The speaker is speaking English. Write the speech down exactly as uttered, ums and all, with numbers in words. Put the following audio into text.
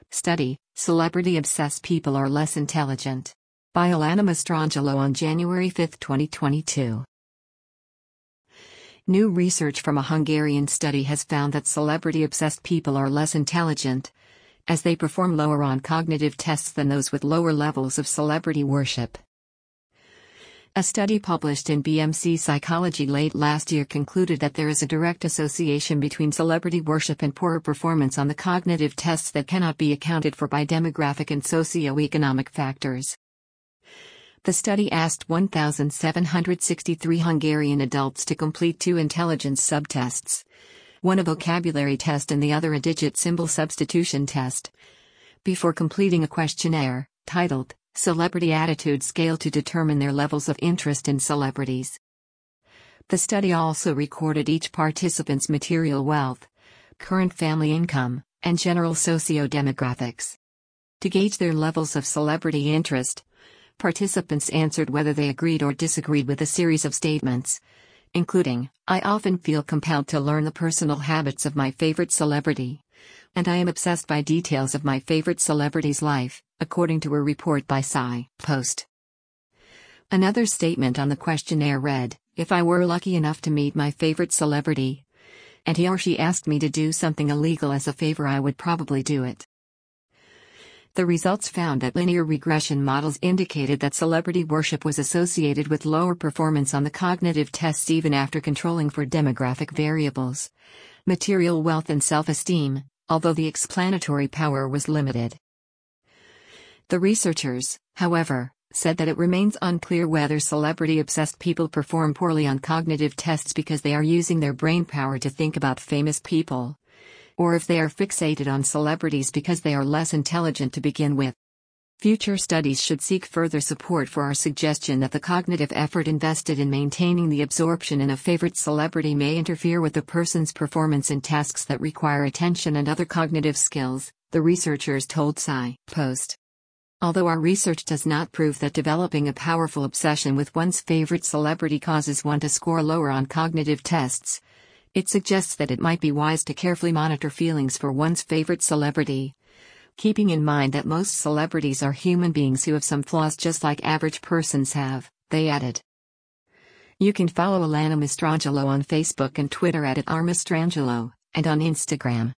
Study, Celebrity-Obsessed People Are Less Intelligent. By Alana Mastrangelo on January fifth, twenty twenty-two. New research from a Hungarian study has found that celebrity-obsessed people are less intelligent, as they perform lower on cognitive tests than those with lower levels of celebrity worship. A study published in B M C Psychology late last year concluded that there is a direct association between celebrity worship and poorer performance on the cognitive tests that cannot be accounted for by demographic and socioeconomic factors. The study asked one thousand seven hundred sixty-three Hungarian adults to complete two intelligence subtests, one a vocabulary test and the other a digit symbol substitution test, before completing a questionnaire, titled, Celebrity Attitude Scale, to determine their levels of interest in celebrities. The study also recorded each participant's material wealth, current family income, and general socio-demographics. To gauge their levels of celebrity interest, participants answered whether they agreed or disagreed with a series of statements, including, I often feel compelled to learn the personal habits of my favorite celebrity, and I am obsessed by details of my favorite celebrity's life, according to a report by PsyPost. Another statement on the questionnaire read, if I were lucky enough to meet my favorite celebrity, and he or she asked me to do something illegal as a favor, I would probably do it. The results found that linear regression models indicated that celebrity worship was associated with lower performance on the cognitive tests even after controlling for demographic variables, material wealth and self-esteem, although the explanatory power was limited. The researchers, however, said that it remains unclear whether celebrity-obsessed people perform poorly on cognitive tests because they are using their brain power to think about famous people, or if they are fixated on celebrities because they are less intelligent to begin with. Future studies should seek further support for our suggestion that the cognitive effort invested in maintaining the absorption in a favorite celebrity may interfere with a person's performance in tasks that require attention and other cognitive skills, the researchers told PsyPost. Although our research does not prove that developing a powerful obsession with one's favorite celebrity causes one to score lower on cognitive tests, it suggests that it might be wise to carefully monitor feelings for one's favorite celebrity, keeping in mind that most celebrities are human beings who have some flaws just like average persons have, they added. You can follow Alana Mastrangelo on Facebook and Twitter at, at r mastrangelo, and on Instagram